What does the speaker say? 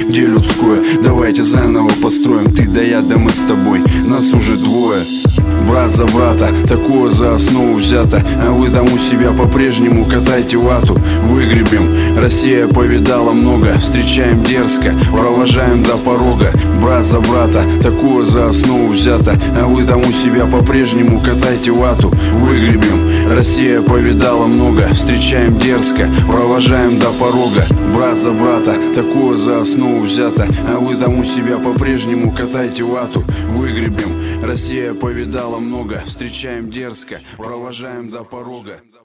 где людское? Давайте заново построим, ты да я, да мы с тобой, нас уже двое. Брат за брата, такое за основу взято, а вы там у себя по-прежнему катайте вату. Выгребем, Россия повидала много, встречаем дерзко, провожаем до порога. Брат за брата, такое за основу взято, а вы там у себя по-прежнему катайте вату. Выгребем, Россия повидала много, встречаем дерзко, провожаем до порога. Брат за брата, такое за основу взято, а вы там у себя по-прежнему катайте вату. Выгребем, Россия повидала много, встречаем дерзко, провожаем до порога.